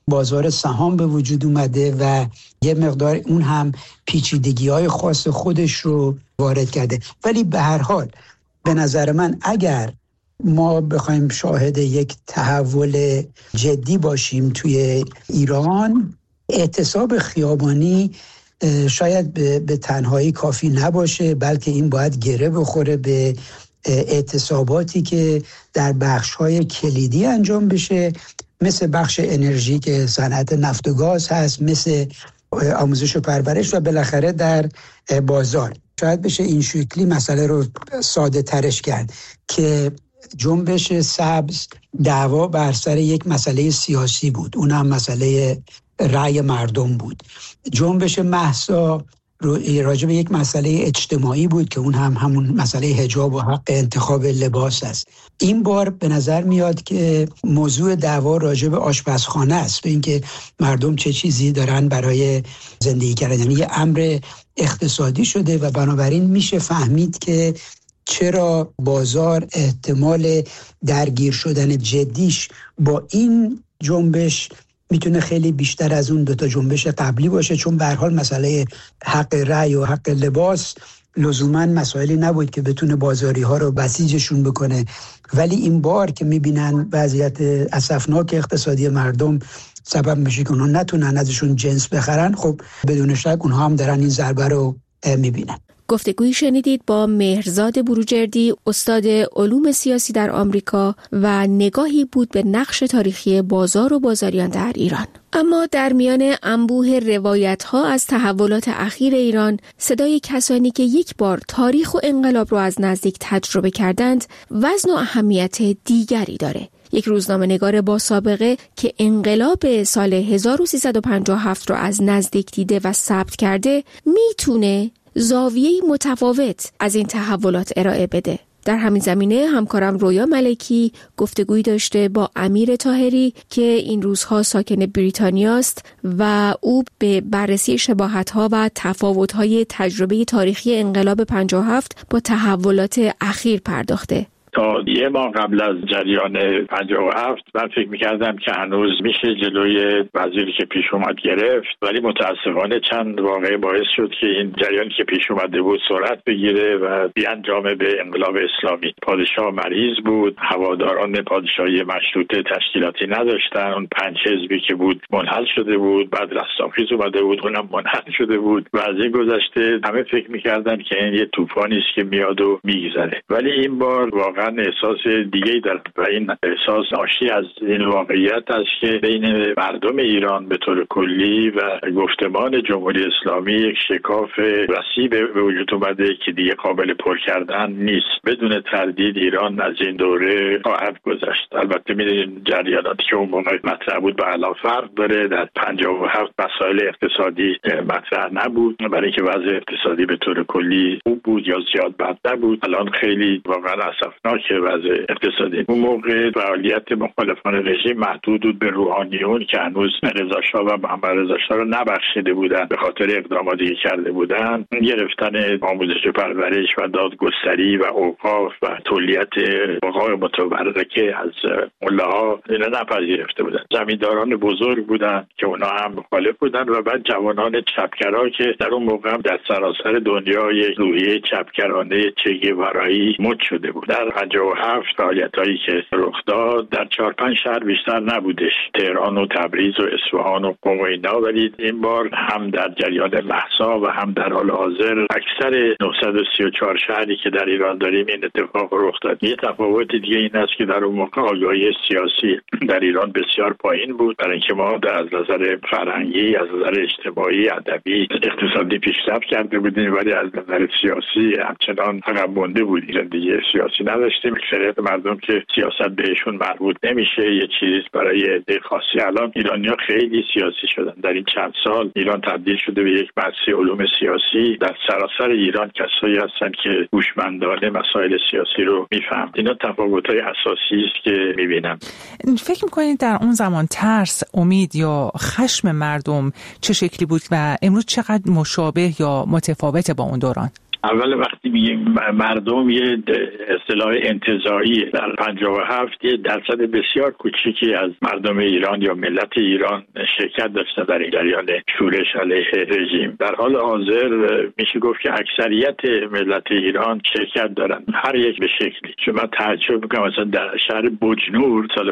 بازار سهام به وجود اومده و یه مقدار اون هم پیچیدگی‌های خاص خودش رو وارد کرده. ولی به هر حال به نظر من اگر ما بخوایم شاهد یک تحول جدی باشیم توی ایران، اعتصاب خیابانی شاید به تنهایی کافی نباشه، بلکه این باید گره بخوره به اعتصاباتی که در بخش‌های کلیدی انجام بشه، مثل بخش انرژی که صنعت نفت و گاز هست، مثل آموزش و پرورش و بالاخره در بازار. شاید بشه این شکلی مسئله رو ساده ترش کرد که جنبش سبز دعوا بر سر یک مسئله سیاسی بود، اونم مسئله رأی مردم بود. جنبش مهسا راجع به یک مسئله اجتماعی بود که اون هم همون مسئله حجاب و حق انتخاب لباس است. این بار به نظر میاد که موضوع دعوا راجع به آشپزخانه است، به اینکه مردم چه چیزی دارن برای زندگی کردن. یعنی یه امر اقتصادی شده و بنابراین میشه فهمید که چرا بازار احتمال درگیر شدن جدیش با این جنبش میتونه خیلی بیشتر از اون دوتا جنبش قبلی باشه، چون به هر حال مسئله حق رأی و حق لباس لزوما مسائلی نبود که بتونه بازاری ها رو بسیجشون بکنه. ولی این بار که میبینن وضعیت اسفناک اقتصادی مردم سبب میشه که اونها نتونن ازشون جنس بخرن، خب بدون شک اونها هم دارن این ضربه رو میبینن. گفتگویی شنیدید با مهرزاد بروجردی، استاد علوم سیاسی در آمریکا، و نگاهی بود به نقش تاریخی بازار و بازاریان در ایران. اما در میان انبوه روایت‌ها از تحولات اخیر ایران، صدای کسانی که یک بار تاریخ و انقلاب رو از نزدیک تجربه کردند وزن و اهمیت دیگری داره. یک روزنامه‌نگار با سابقه که انقلاب سال 1357 رو از نزدیک دیده و ثبت کرده، میتونه زاویه‌ای متفاوت از این تحولات ارائه بده. در همین زمینه همکارم رویا ملکی گفتگویی داشته با امیر طاهری که این روزها ساکن بریتانیا است و او به بررسی شباهت‌ها و تفاوت‌های تجربه تاریخی انقلاب 57 با تحولات اخیر پرداخته. تا یه ماه قبل از جریان 57 من فکر می‌کردم که هنوز میشه جلوی وزیری که پیش اومد گرفت، ولی متاسفانه چند واقعه باعث شد که این جریانی که پیش اومده بود سرعت بگیره و بیانجام به انقلاب اسلامی. پادشاه مریض بود، هواداران پادشاهی مشروطه تشکیلاتی نداشتن، اون 5 حزبی که بود منحل شده بود، بعد رستاخیز اومده بود اونم منحل شده بود و از این گذشته همه فکر می‌کردن که این یه طوفانی است که میاد و میگذره. ولی این بار واقعا احساس دیگه‌ای داره و این احساس ناشی از این واقعیت است که بین مردم ایران به طور کلی و گفتمان جمهوری اسلامی یک شکاف وسیع به وجود اومده که دیگه قابل پر کردن نیست. بدون تردید ایران از این دوره خواهد گذشت. البته می‌دونید جریاناتی که اون موقع مطرح بود با الان فرق داره. در 57 مسائل اقتصادی مطرح نبود، برای اینکه وضع اقتصادی به طور کلی خوب بود یا زیاد بد نبود. الان خیلی واقعا اسفناک که وضع اقتصادی. اون موقع فعالیت مخالفان رژیم محدود بود به روحانیون که هنوز رضا شاه و محمد رضا شاه رو نبخشیده بودن به خاطر اقداماتی که کرده بودن. گرفتن آموزش و پرورش و دادگستری و اوقاف و تولیت حقوق متبرکه از ملاها اینا نپذیرفته بودن. زمینداران بزرگ بودن که اونا هم مخالف بودن و بعد جوانان چپگرا که در اون موقع در سراسر دنیا یک روحیه چپگرانه چگوارایی مد شده بود. در 57 فعالیتایی که رخ داد در 4-5 شهر بیشتر نبودش، تهران و تبریز و اصفهان و قم و اینا، ولی این بار هم در جریان مهسا و هم در حال حاضر اکثر 934 شهری که در ایران داریم این اتفاق رخ داد. یه تفاوت دیگه این است که در اون موقع آگاهی سیاسی در ایران بسیار پایین بود، برای اینکه ما از نظر فرهنگی، از نظر اجتماعی، ادبی، اقتصادی پیشرفت کرده بودیم، ولی از نظر سیاسی همچنان عقب مونده بودیم. زندگی سیاسی نداشتیم. اکثریت مردم که سیاست بهشون مربوط نمیشه، یه چیز برای عده خاصی. الان ایرانی‌ها خیلی سیاسی شدن. در این چند سال ایران تبدیل شده به یک مرکز علوم سیاسی. در سراسر ایران کسایی هستن که هوشمندانه مسائل سیاسی رو میفهمن. اینا تفاوت‌های اساسی است که می‌بینم. فکر می‌کنید در اون زمان ترس، امید یا خشم مردم چه شکلی بود و امروز چقدر مشابه یا متفاوته با اون دوران؟ اول وقتی میگیم مردم یه اصطلاح انتزاعی در 57 یه درصد بسیار کوچیکی از مردم ایران یا ملت ایران شرکت داشتن در این جریان شورش علیه رژیم. در حال حاضر میشه گفت که اکثریت ملت ایران شرکت دارن، هر یک به شکلی. چون من تعجب میکنم مثلا در شهر بجنور سال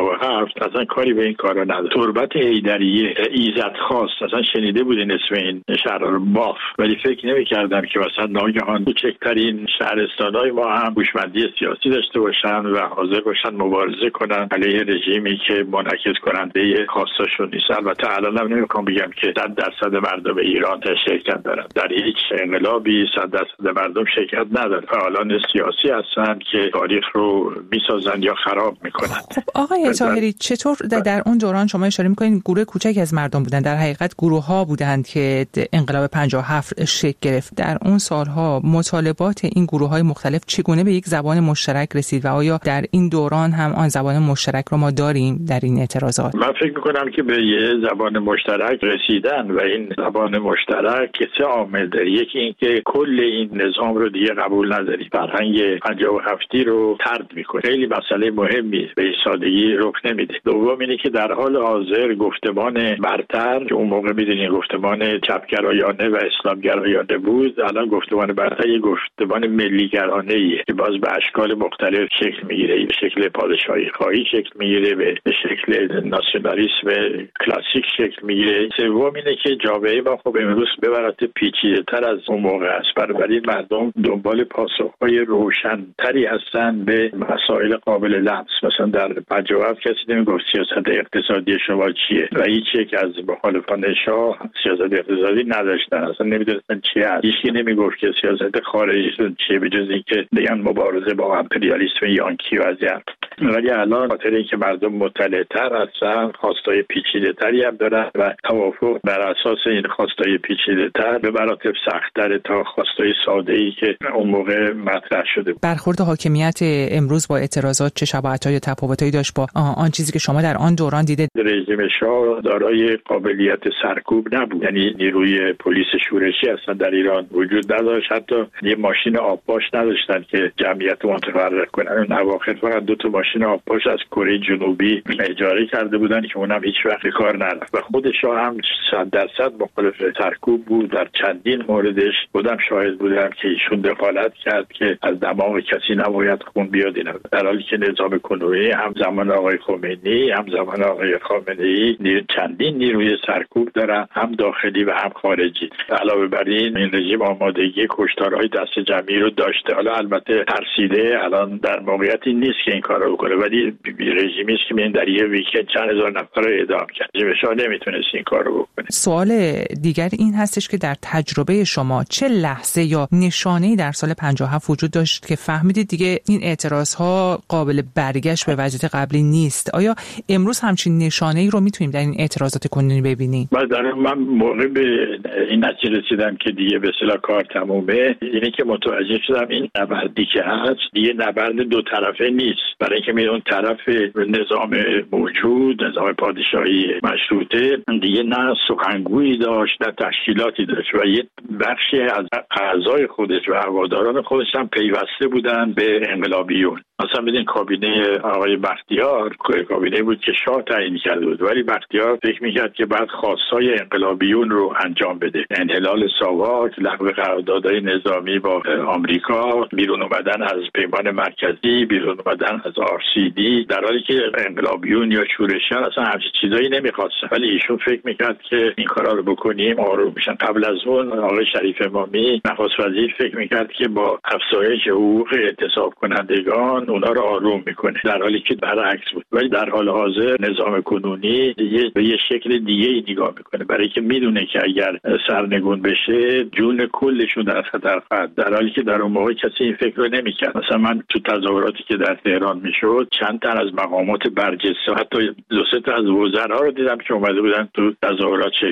57 اصلا کاری به این کارا نداره. تربت حیدریه، ایزد خواست، اصلا شنیده بودین اسم این شهر رو؟ باف. ولی فکر نمی‌کردم که مثلا ناگهان کوچکترین شهرستان‌های ما هم هوشمندی سیاسی داشته باشن و حاضر باشن مبارزه کنن علیه رژیمی که منعکس کننده خواستاشون نیست. البته الان هم نمی‌خوام بگم که 100% مردم ایران شرکت دارن. در هیچ انقلابی 100% مردم شرکت ندارن. فعالان سیاسی هستن که تاریخ رو میسازن یا خراب میکنن. خب آقای طاهری، چطور در اون دوران شما اشاره میکنین گروه کوچکی از مردم بودن، در حقیقت گروه‌ها بودند که انقلاب 57 شکل گرفت. در اون سالها مطالبات این گروه‌های مختلف چگونه به یک زبان مشترک رسید و آیا در این دوران هم آن زبان مشترک رو ما داریم در این اعتراضات؟ من فکر میکنم که به یه زبان مشترک رسیدن و این زبان مشترک سه عامل داره. یکی این که کل این نظام رو دیگه قبول نداری، فرهنگ 57 رو طرد میکنه. خیلی مسئله مهمی به این سادگی رخ نمیده. دوم اینه که در حال حاضر گفتمان برتر که اون موقع میدونین گفتمان چپگرایانه و اسلامگرایانه بود، الان گفتمان برتر یه گفتمان ملیگرانه ایه که باز به اشکال مختلف شکل میگیره. به شکل پادشاهی خواهی شکل میگیره، به شکل ناسیونالیسم کلاسیک شکل میگیره. سوم اینه که جامعه ما خب امروز به مراتب پیچیده‌تر از اون موقع است. بنابراین مردم دنبال پاسخ‌های روشن‌تری هستن به مسائل قابل لمس. مثلا در 57 کسی نمیگفت سیاست اقتصادی شما چیه و هیچ یک از مخالفان شاه سیاست اقتصادی نداشتن، اصلا نمیدونستن چی هست. هیچکی نمیگفت که سیاست خارجیشون چیه به جز اینکه بگن مبارزه با امپریالیسم یانکی و ازیان. ولی الان خاطر اینکه مردم مطلع‌تر هستن، خواستای پیچیده‌تری هم دارن و توافق بر اساس این خواستای پیچیده‌تر به مراتب سخت‌تر تا خواستای ساده‌ای که اون موقع مطرح شده. برخورد حاکمیت امروز با اعتراضات چه شباهت‌های یا تفاوت‌هایی داشت با آن چیزی که شما در آن دوران دیدید؟ رژیم شاه دارای قابلیت سرکوب نبود، یعنی نیروی پلیس شورشی اصلا در ایران وجود نداشت. حتی یه ماشین آبپاش نداشتن که جمعیت متفرق کنن. اون اواخر فقط 2 تا ماشین آبپاش از کره جنوبی اجاره کرده بودن که اونم هیچ وقت کار نرفت. و خود شاه هم 100% مخالف سرکوب بود. در چندین موردش خودم شاهد بودم که ایشون دخالت کرد که از دماغ کسی نباید خون بیاد. در حالی که نظام کنونی هم زمان آقای خمینی هم زمان آقای خامنه‌ای چندین نیروی سرکوب دارن، هم داخلی و هم خارجی. علاوه بر این رژیم آمادگی کشتارهای دست جمعی رو داشته. حالا البته ترسیده، الان در موقعیتی نیست که این کارو بکنه، ولی رژیمی است که در یه ویکند چند هزار نفر رو اعدام کرد. رژیم شاه نمیتونست این کارو بکنه. سوال دیگر این هستش که در تجربه شما چه لحظه یا نشانه‌ای در سال 57 وجود داشت که فهمیدید دیگه این اعتراض‌ها قابل برگشت به وضعیت قبلی نیست؟ آیا امروز همچین نشانه‌ای رو میتونیم در این اعتراضات کنونی ببینیم؟ من موقع به این نتیجه رسیدم که دیگه به اصطلاح کار تمومه، اینه که متوجه شدم این نبردی که هست دیگه نبرد دو طرفه نیست. برای اینکه می اون طرف نظام موجود، نظام پادشاهی مشروطه، دیگه نه سخنگویی داشت نه تشکیلاتی داشت و یه بخشی از اعضای خودش و هواداران خودش هم پیوسته بودن به انقلابیون. مثلا بدین کابینه آقای بختیار کابینه بود که شاه تعیین کرده بود، ولی بختیار فکر میکرد که بعد خواستای انقلابیون رو انجام بده. انحلال ساواک، لغو قراردادهای نظامی با آمریکا، بیرون اومدن از پیمان مرکزی، بیرون اومدن از RCD، در حالی که انقلابیون یا شورشیان اصلا همچین چیزایی نمیخواستن. ولی ایشون فکر میکرد که این کارا رو بکنیم آروم میشن. قبل از اون آقای شریف امامی نخست وزیر فکر میکرد که با افزایش حقوق اعتصاب کنندگان اونا رو آروم میکنه، در حالی که برعکس بود. ولی در حال حاضر نظام کنونی به یه شکل دیگه ای نگاه میکنه، برای که میدونه که اگر سرنگون بشه جون کلشون در خطر خواهد، در حالی که در اون موقع کسی این فکر رو نمیکرد. مثلا من تو تظاهراتی که در تهران میشد چند تا از مقامات برجسته، حتی 2-3 تا از وزرا رو دیدم که اومده بودن تو تظاهرات شرکت.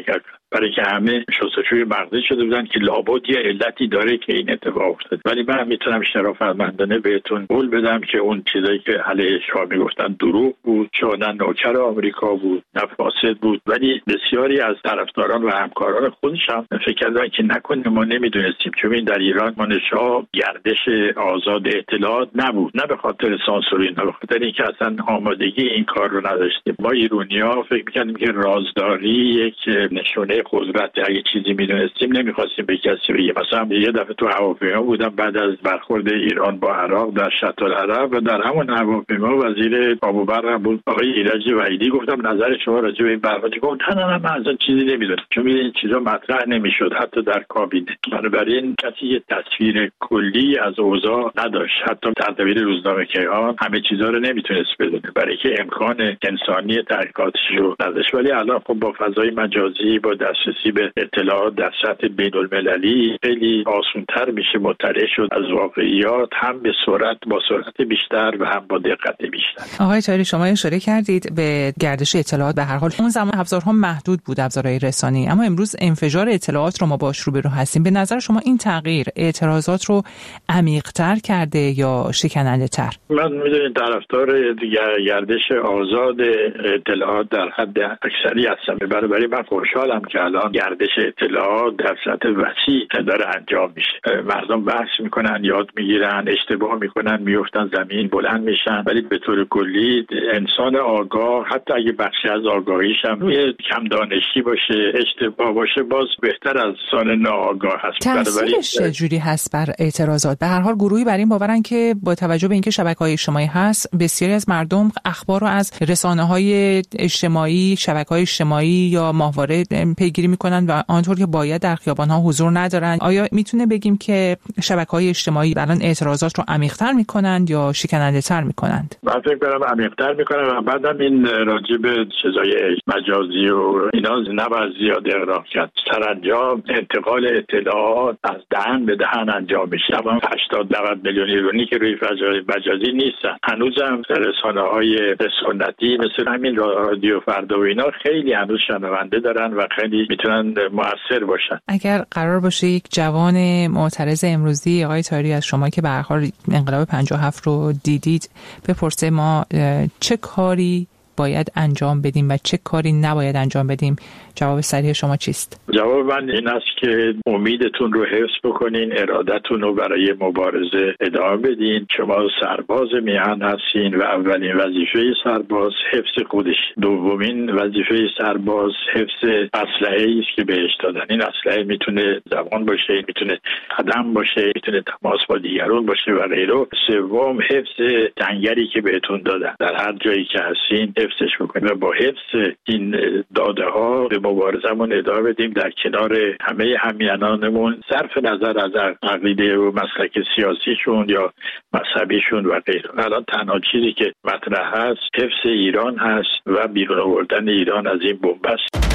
برای که همه شستشوی مغزی شده بودن که لابد یه علتی داره که این اتفاق افتاد. ولی من میتونم شرافتمندانه بهتون قول بدم که اون چیزایی که علیه شاه میگفتن دروغ بود، شاه نه نوکر آمریکا بود نه فاسد بود. ولی بسیاری از طرفداران و همکاران خودش هم فکر کردن که نکنه ما نمیدونستیم، چون در ایران شاه گردش آزاد اطلاعات نبود، نه به خاطر سانسوری، نه به خاطر اینکه اصلا آمادگی این کار رو نداشتیم. ما ایرانی‌ها فکر می‌کردیم که رازداری یک نشونه قدرت، اگه چیزی میدونستیم نمی‌خواستیم به کسی بگیم. مثلا یه دفعه تو هواپیما بودم بعد از برخورد ایران با عراق در شط العرب و در همون هواپیما وزیر ابوبکر بود آقای ایرج وحیدی، گفتم نظر شما راجع به این برخورد؟ گفت نه من اصلا چیزی نمیدونم، چون این چیزا مطرح نمی‌شد حتی در کابینه. بنابراین کسی یه تصویر کلی از اوضاع نداشت، حتی سردبیر روزنامه کیهان همه چیزا رو نمیتونست بدونه برای که امکان انسانی تحقیقاتش رو نداشت. ولی الان خب با فضای مجازی، با دسترسی به اطلاعات در سطح بین‌المللی خیلی آسان‌تر میشه مطلع شد از واقعیات، هم به با سرعت بیشتر و هم با دقت بیشتر. آقای طاهری شما اشاره کردید به گردش اطلاعات. به هر حال اون زمان ابزارها محدود بود، ابزارهای رسانه‌ای، اما امروز انفجار اطلاعات رو ما باهاش روبرو هستیم. به نظر شما این تغییر اعتراضات رو عمیق‌تر کرده یا شکننده‌تر؟ من میدونید طرفدار گردش آزاد اطلاعات در حد اکثری هستم. برای من خوشحالم که الان گردش اطلاعات در سطح وسیع داره انجام میشه. مردم بحث میکنن، یاد میگیرن، اشتباه میکنن، میافتن زمین، بلند میشن. ولی به طور کلی انسان آگاه حتی اگه بخشی از آگاهیش هم کم دانشی باشه، اشتباه باشه، باز بهتر از انسان ناآگاه هست. تأثیرش چجوری هست بر اعتراضات؟ به هر حال گروهی بر این باورن که با توجه به اینکه شبکه‌های اجتماعی هست، بسیاری از مردم اخبار رو از رسانه‌های اجتماعی، شبکه‌های اجتماعی یا ماهواره پیگیری می‌کنن و آنطور که باید در خیابان‌ها حضور ندارن. آیا میتونه بگیم که شبکه‌های اجتماعی الان اعتراضات رو عمیق‌تر می‌کنند یا شکننده‌تر می‌کنند؟ من فکر می‌کنم عمیق‌تر می‌کنن و بعدم این راجع به چیزای مجازی و اینا نباید زیاد اغراق کرد. سرانجام انتقال اطلاعات از دهن به دهن انجام میشه. 80-90 میلیون ایرانی که روی فضای مجازی نیستن. هنوزم رسانه‌های سنتی مثل همین رادیو فردا و اینا خیلی هنوز شنونده دارن و خیلی میتونن مؤثر باشن. اگر قرار باشه یک جوان معترض امروزی آقای طاهری از شما که به هر حال انقلاب 57 رو دیدید بپرسه ما چه کاری باید انجام بدیم و چه کاری نباید انجام بدیم، جواب صریح شما چیست؟ جواب من این است که امیدتون رو حفظ بکنین، ارادتون رو برای مبارزه ادامه بدین. شما سرباز میهن هستین و اولین وظیفه سرباز حفظ خودش، دومین وظیفه سرباز حفظ اسلحه‌ای است که بهش دادن. این اسلحه میتونه زبان باشه، میتونه قدم باشه، میتونه تماس با دیگران باشه و غیره. سوم حفظ جنگلی که بهتون دادن، در هر جایی که هستین حفظش بکنید و با حفظ این داده ها به مبارزمون ادامه بدیم در کنار همه همیهنانمون، صرف نظر از عقیده و مسلک سیاسیشون یا مذهبیشون و غیره. الان تنها چیزی که مطرح هست حفظ ایران هست و بیرون آوردن ایران از این بنبست.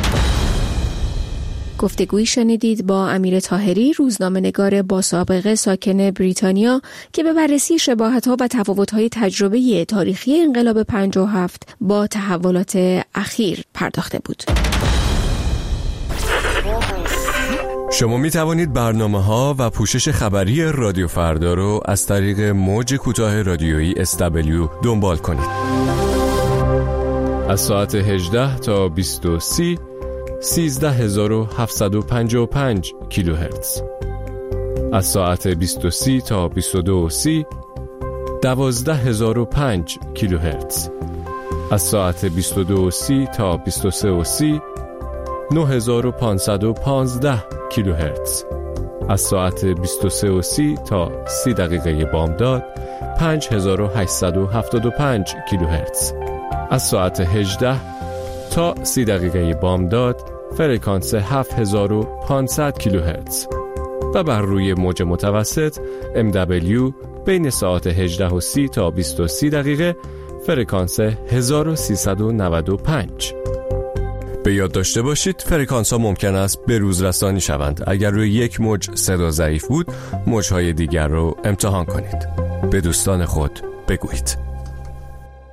گفتگویی شنیدید با امیر طاهری، روزنامه‌نگار با سابقه ساکن بریتانیا که به بررسی شباهت‌ها و تفاوت‌های تجربه تاریخی انقلاب 57 با تحولات اخیر پرداخته بود. شما می توانید برنامه‌ها و پوشش خبری رادیو فردا رو از طریق موج کوتاه رادیویی SW دنبال کنید. از ساعت 18 تا 20:30 13755 کیلوهرتز. از ساعت 20:30 تا 22:30 12005 کیلوهرتز. از ساعت 22:30 تا 23:30 9515 کیلوهرتز. از ساعت 23:30 تا 30 دقیقه بامداد 5875 کیلوهرتز. از ساعت 18 تا 30 دقیقه بامداد فرکانس 7500 کیلوهرتز و بر روی موج متوسط MW بین ساعت 18:30 تا 20:30 دقیقه فرکانس 1395. به یاد داشته باشید فرکانس ها ممکن است به روز رسانی شوند. اگر روی یک موج صدا ضعیف بود، موج‌های دیگر رو امتحان کنید. به دوستان خود بگویید.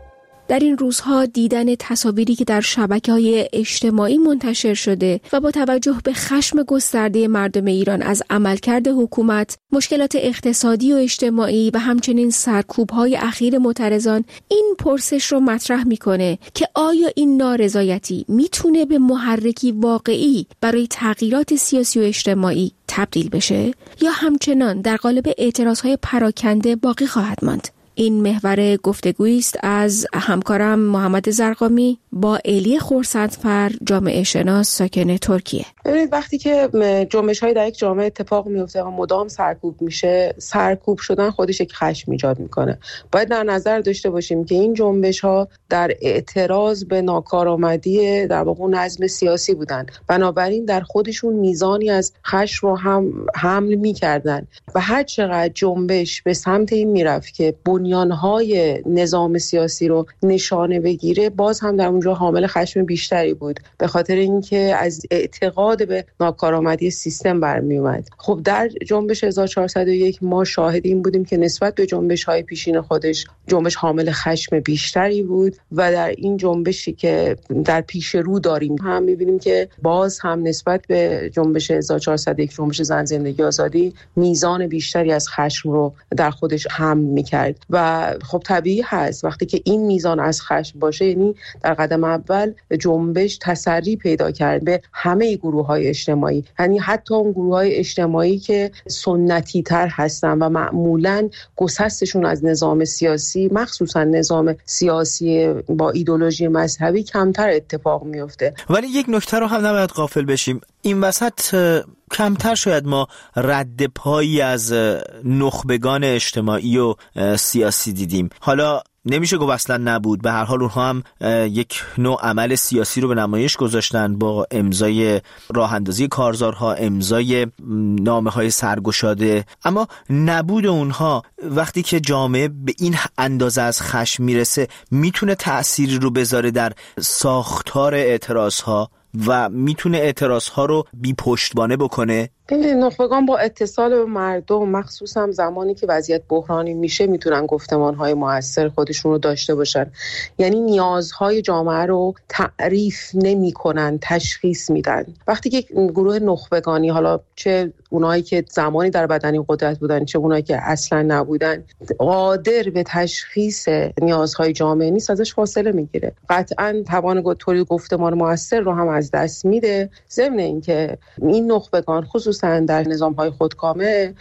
در این روزها دیدن تصاویری که در شبکه‌های اجتماعی منتشر شده و با توجه به خشم گسترده مردم ایران از عملکرد حکومت، مشکلات اقتصادی و اجتماعی و همچنین سرکوب‌های اخیر معترضان، این پرسش رو مطرح می‌کنه که آیا این نارضایتی میتونه به محرکی واقعی برای تغییرات سیاسی و اجتماعی تبدیل بشه یا همچنان در قالب اعتراضهای پراکنده باقی خواهد ماند؟ این محور گفتگویی است از همکارم محمد زرقامی با الی خورسندفر، جامعه شناس ساکن ترکیه. ببینید وقتی که جنبش‌های در یک جامعه اتفاق میفته و مدام سرکوب میشه، سرکوب شدن خودش یک خشم ایجاد میکنه. باید در نظر داشته باشیم که این جنبش‌ها در اعتراض به ناکارآمدی در واقع نظم سیاسی بودن، بنابراین در خودشون میزانی از خشم رو هم حمل میکردن و هر چقدر جنبش به سمت این میرفت که بنیانهای نظام سیاسی رو نشانه بگیره، باز هم در اونجا حامل خشم بیشتری بود، به خاطر اینکه از اعتقاد به ناکارآمدی سیستم برمی اومد. خب در جنبش 1401 ما شاهد این بودیم که نسبت به جنبش‌های پیشین خودش جنبش حامل خشم بیشتری بود و در این جنبشی که در پیش رو داریم هم می‌بینیم که باز هم نسبت به جنبش 1401 جنبش زن زندگی آزادی میزان بیشتری از خشم رو در خودش حمل می‌کرد و خب طبیعی هست وقتی که این میزان از خشم باشه، یعنی در قدم اول جنبش تسری پیدا کرد به همه گروه‌های اجتماعی، یعنی حتی اون گروه‌های اجتماعی که سنتی تر هستن و معمولاً گسستشون از نظام سیاسی، مخصوصاً نظام سیاسی با ایدئولوژی مذهبی، کمتر اتفاق میفته. ولی یک نکته رو هم نباید غافل بشیم، این وسط کمتر شاید ما رد پایی از نخبگان اجتماعی و سیاسی دیدیم. حالا نمیشه گفت اصلا نبود، به هر حال اونها هم یک نوع عمل سیاسی رو به نمایش گذاشتن با امضای راه اندازی کارزارها، امضای نامه‌های سرگشاده، اما نبود اونها وقتی که جامعه به این اندازه از خشم میرسه میتونه تأثیری رو بذاره در ساختار اعتراضها و میتونه اعتراضها رو بی پشتوانه بکنه. نخبگان با اتصال به مردم، مخصوصا زمانی که وضعیت بحرانی میشه، میتونن گفتمانهای مؤثر خودشون رو داشته باشن. یعنی نیازهای جامعه رو تعریف نمی‌کنن، تشخیص میدن. وقتی که گروه نخبگانی، حالا چه اونایی که زمانی در بدنی قدرت بودن چه اونایی که اصلا نبودن، قادر به تشخیص نیازهای جامعه نیست، ازش فاصله میگیره. قطعاً توان تولید گفتمان مؤثر رو هم از دست میده. ضمن اینکه این نخبگان خصوصا در نظام‌های خودکامه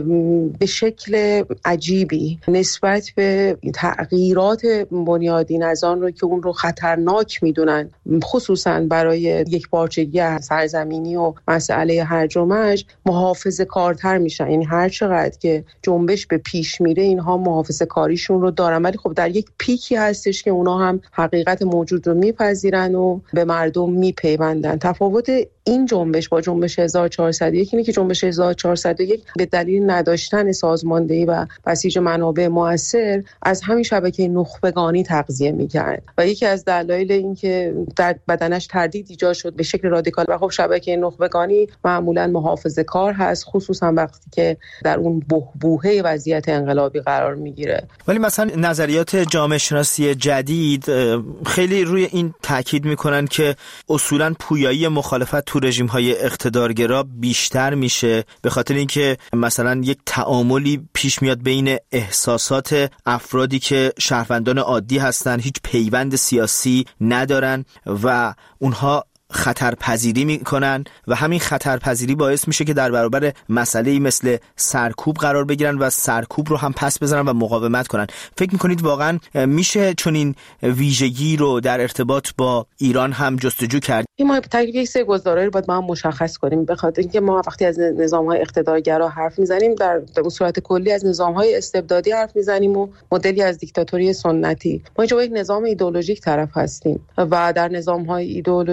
به شکل عجیبی نسبت به تغییرات بنیادین از آن رو که اون رو خطرناک میدونن، خصوصا برای یک پارچگی سرزمینی و مسئله هرج و مرج، محافظه کارتر میشن. یعنی هر چقدر که جنبش به پیش میره اینها محافظه کاریشون رو دارن، ولی خب در یک پیکی هستش که اونا هم حقیقت موجود رو میپذیرن و به مردم میپیوندن. تفاوت این جنبش با جنبش 1401 اینه که جنبش 1401 به دلیل نداشتن سازماندهی و بسیج منابع مؤثر از همین شبکه نخبگانی تغذیه می‌کرد و یکی از دلایل این که در بدنش تردید ایجاد شد به شکل رادیکال. و خب شبکه نخبگانی معمولاً محافظه‌کار هست، خصوصا وقتی که در اون بحبوحه وضعیت انقلابی قرار میگیره. ولی مثلا نظریات جامعه شناسی جدید خیلی روی این تاکید میکنن که اصولاً پویایی مخالفت تو رژیم‌های اقتدارگرا بیشتر میشه، به خاطر اینکه مثلا یک تعاملی پیش میاد بین احساسات افرادی که شهروندان عادی هستن، هیچ پیوند سیاسی ندارن و اونها خطرپذیری میکنن و همین خطرپذیری باعث میشه که در برابر مسئله‌ای مثل سرکوب قرار بگیرن و سرکوب رو هم پس بزنن و مقاومت کنن. فکر میکنید واقعا میشه چون این ویژگی رو در ارتباط با ایران هم جستجو کرد؟ ما تقریبا سه گزاره رو باید ما هم مشخص کنیم، به خاطر اینکه ما وقتی از نظام‌های اقتدارگرا حرف میزنیم به صورت کلی از نظام‌های استبدادی حرف میزنیم و مدلی از دیکتاتوری سنتی. ما اینجا با یک نظام ایدئولوژیک طرف هستیم و در نظام‌های ایدئولوژیک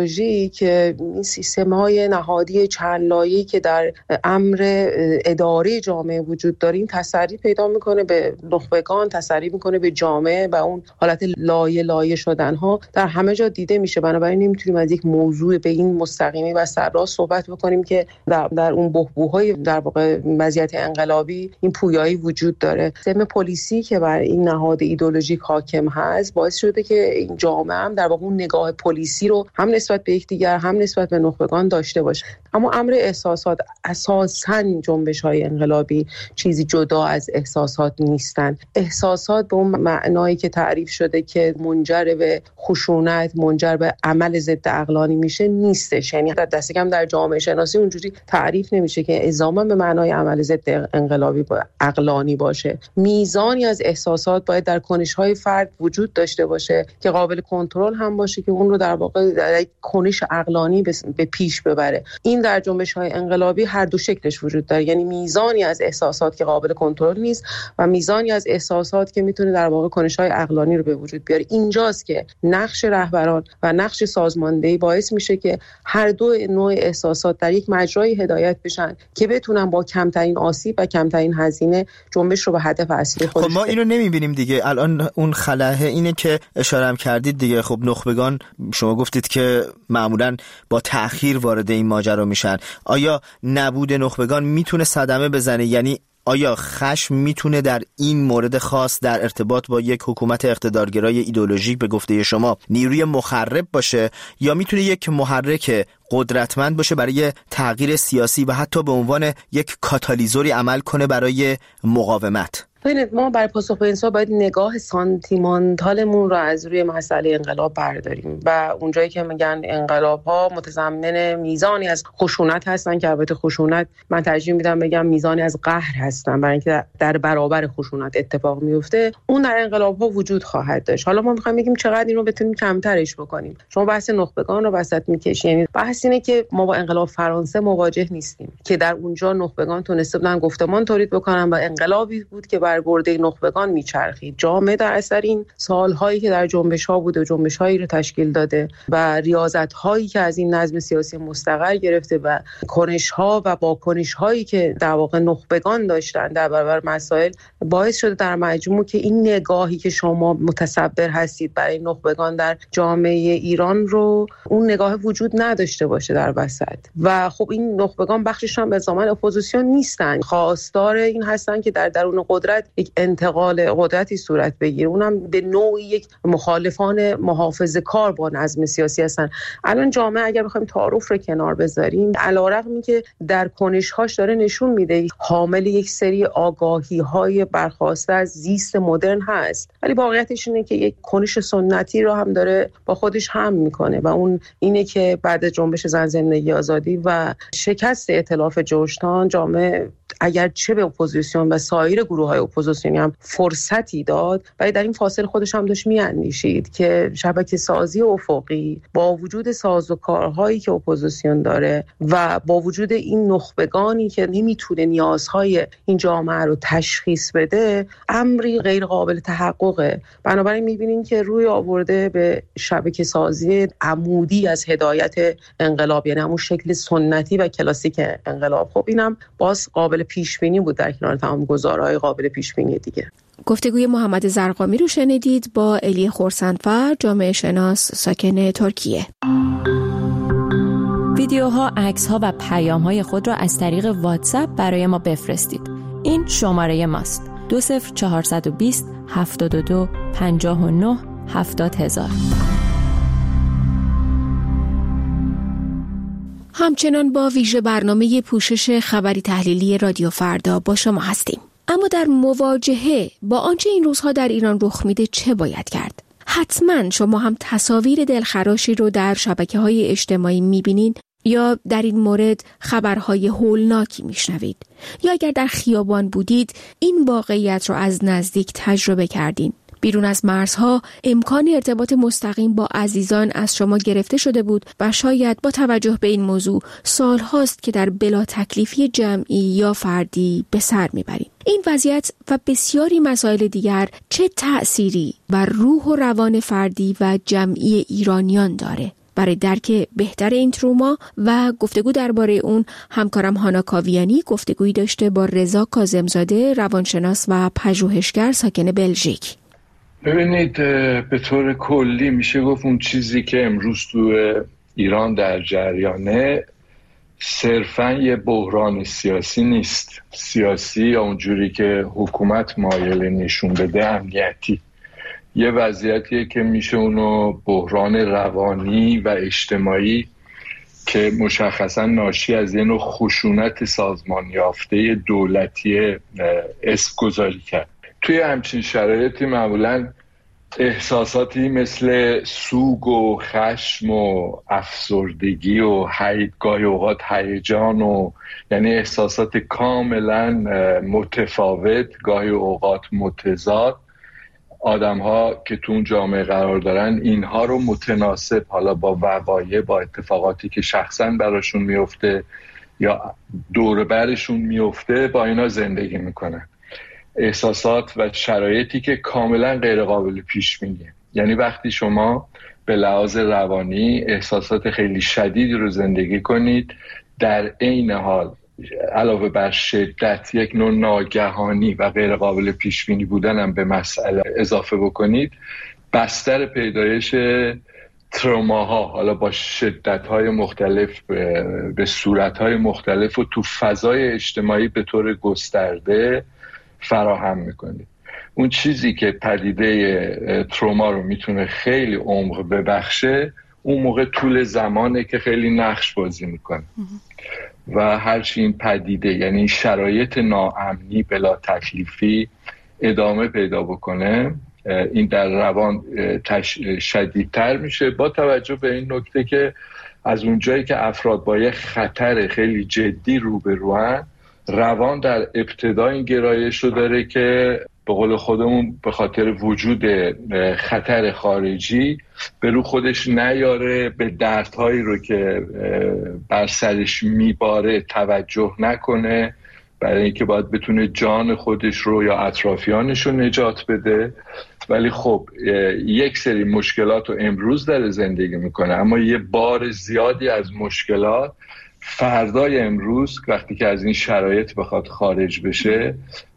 انقلابی که این سیستم‌های نهادی چند لایه‌ای که در امر اداره جامعه وجود داره این تسری پیدا میکنه به نخبگان، تسری میکنه به جامعه و اون حالت لایه شدن‌ها در همه جا دیده میشه. بنابراین نمیتونیم از یک موضوع به این مستقیمی و سرراست صحبت بکنیم که در اون بحبوح‌های در واقع وضعیت انقلابی این پویایی وجود داره. سیستم پلیسی که بر این نهاد ایدئولوژیک حاکم هست باعث شده که این جامعه هم در واقع اون نگاه پلیسی رو هم نسبت به یکدیگر هم نسبت به نخبگان داشته باشه. اما امر احساسات، اساساً جنبش‌های انقلابی چیزی جدا از احساسات نیستن. احساسات به اون معنایی که تعریف شده که منجر به خشونت، منجر به عمل ضد عقلانی میشه نیستش. یعنی در دست کم در جامعه شناسی اونجوری تعریف نمیشه که الزاما به معنای عمل ضد انقلابی عقلانی باشه. میزانی از احساسات باید در کنش‌های فرد وجود داشته باشه که قابل کنترل هم باشه که اون رو در واقع در یک کنش عقلانی به پیش ببره. این در جنبش‌های انقلابی هر دو شکلش وجود داره، یعنی میزانی از احساسات که قابل کنترل نیست و میزانی از احساسات که میتونه در واقع کنش‌های عقلانی رو به وجود بیاره. اینجاست که نقش رهبران و نقش سازماندهی باعث میشه که هر دو نوع احساسات در یک مجرای هدایت بشن که بتونن با کمترین آسیب و کمترین هزینه جنبش رو به هدف اصلی خودش. خب ما اینو نمیبینیم دیگه. الان اون خلأ اینه که اشاره هم کردید دیگه. خب نخبگان شما گفتید که معمولاً با تأخیر وارد این ماجرا میشن. آیا نبود نخبگان میتونه صدمه بزنه؟ یعنی آیا خشم میتونه در این مورد خاص در ارتباط با یک حکومت اقتدارگرای ایدئولوژیک به گفته شما نیروی مخرب باشه یا میتونه یک محرک قدرتمند باشه برای تغییر سیاسی و حتی به عنوان یک کاتالیزوری عمل کنه برای مقاومت؟ ببینید ما برای پاسخ به این سوال باید نگاه سانتیمانتالمون رو از روی مسئله انقلاب برداریم و اونجایی که میگن انقلاب‌ها متضمن میزانی از خشونت هستن که البته خشونت من ترجیح میدم بگم میزانی از قهر هستن، برای اینکه در برابر خشونت اتفاق میفته اون در انقلاب‌ها وجود خواهد داشت. حالا ما می‌خوایم بگیم چقدر این رو بتونیم کمترش بکنیم. شما بحث نخبگان رو وسط می‌کشید. یعنی بحث اینه که ما با انقلاب فرانسه مواجه نیستیم که در اونجا نخبگان تونسته بودن گفتمان تولید بکنن و انقلابی بود که بر گرده نخبگان میچرخید. جامعه در اثر این سالهایی که در جنبش‌ها بوده و جنبش‌هایی رو تشکیل داده و ریاضت‌هایی که از این نظم سیاسی مستقر گرفته و کنش‌ها و واکنش‌هایی که در واقع نخبگان داشتن در برابر مسائل باعث شده در مجموع که این نگاهی که شما متصور هستید برای نخبگان در جامعه ایران رو اون نگاه وجود نداشته باشه در وسط. و خب این نخبگان بخشش هم به زمان اپوزیسیون نیستن، خواستار این هستن که در درون قدرت یک انتقال قدرتی صورت بگیره، اونم به نوعی یک مخالفان محافظه‌کار با نظم سیاسی هستن. الان جامعه اگر بخوایم تعارف رو کنار بذاریم، علیرغم اینکه در کنش‌هاش داره نشون میده حامل یک سری آگاهی‌های برخواسته از زیست مدرن هست، ولی واقعیتش اینه که یک کنش سنتی رو هم داره با خودش هم میکنه و اون اینه که بعد از جنبش زن زندگی آزادی و شکست ائتلاف جوشتان جامعه اگر چه به اپوزیسیون و سایر گروه‌های اپوزیسیونی هم فرصتی داد و در این فاصله خودش هم داشت میاندیشید که شبکه سازی افقی با وجود سازوکارهایی که اپوزیسیون داره و با وجود این نخبگانی که نمیتونه نیازهای این جامعه رو تشخیص بده امری غیر قابل تحققه. بنابراین میبینیم که روی آورده به شبکه سازی عمودی از هدایت انقلاب، یعنی همون شکل سنتی و کلاسیک انقلاب. خب اینم باز قابل پیش بینی بود در کنار تمام گزارهای قابل پیش بینی دیگه. گفتگوی محمد زرقامی رو شنیدید با الی خورسندفر، جامعه شناس ساکن ترکیه. ویدیوها، عکس‌ها و پیام‌های خود را از طریق واتساپ برای ما بفرستید. این شماره ماست: 20420 72 59 70000. همچنان با ویژه برنامه پوشش خبری تحلیلی رادیو فردا با شما هستیم. اما در مواجهه با آنچه این روزها در ایران رخ میده چه باید کرد؟ حتما شما هم تصاویر دلخراشی رو در شبکه‌های اجتماعی می‌بینین یا در این مورد خبرهای هولناکی میشنوید، یا اگر در خیابان بودید این واقعیت رو از نزدیک تجربه کردین. بیرون از مرزها امکان ارتباط مستقیم با عزیزان از شما گرفته شده بود و شاید با توجه به این موضوع سال هاست که در بلا تکلیفی جمعی یا فردی به سر میبریم. این وضعیت و بسیاری مسائل دیگر چه تأثیری بر روح و روان فردی و جمعی ایرانیان داره برای درک بهتر این تروما و گفتگو درباره اون همکارم هانا کاویانی گفتگویی داشته با رضا کاظمزاده، روانشناس و پژوهشگر ساکن بلژیک. ببینید، به طور کلی میشه گفت اون چیزی که امروز تو ایران در جریانه صرفاً یه بحران سیاسی نیست. سیاسی یا اونجوری که حکومت مایل نشون بده امنیتی. یه وضعیتیه که میشه اونو بحران روانی و اجتماعی که مشخصاً ناشی از یه نوع خشونت سازمان یافته دولتی اسم گذاری کرد. توی همچین شرایطی معمولاً احساساتی مثل سوگ و خشم و افسردگی و گاهی اوقات هیجان و یعنی احساسات کاملا متفاوت، گاهی اوقات متضاد، آدم ها که تو اون جامعه قرار دارن اینها رو متناسب حالا با وقایع، با اتفاقاتی که شخصا براشون میفته یا دور برشون میفته، با اینا زندگی میکنن. احساسات و شرایطی که کاملا غیر قابل پیش بینیه. یعنی وقتی شما به لحاظ روانی احساسات خیلی شدیدی رو زندگی کنید، در عین حال علاوه بر شدت یک نوع ناگهانی و غیر قابل پیش بینی بودن هم به مسئله اضافه بکنید، بستر پیدایش تروماها حالا با شدت‌های مختلف به صورت‌های مختلف و تو فضای اجتماعی به طور گسترده فراهم میکنید. اون چیزی که پدیده تروما رو میتونه خیلی عمق ببخشه، اون موقع طول زمانه که خیلی نقش بازی میکنه و هرچی این پدیده یعنی شرایط ناامنی بلا تکلیفی ادامه پیدا بکنه، این در روان شدیدتر میشه، با توجه به این نکته که از اونجایی که افراد با یه خطر خیلی جدی روبروان، روان در ابتدا این گرایش رو داره که به قول خودمون به خاطر وجود خطر خارجی به رو خودش نیاره، به دردهایی رو که بر سرش میباره توجه نکنه، برای اینکه باید بتونه جان خودش رو یا اطرافیانش رو نجات بده. ولی خب یک سری مشکلات رو امروز داره زندگی میکنه، اما یه بار زیادی از مشکلات فردای امروز وقتی که از این شرایط بخواد خارج بشه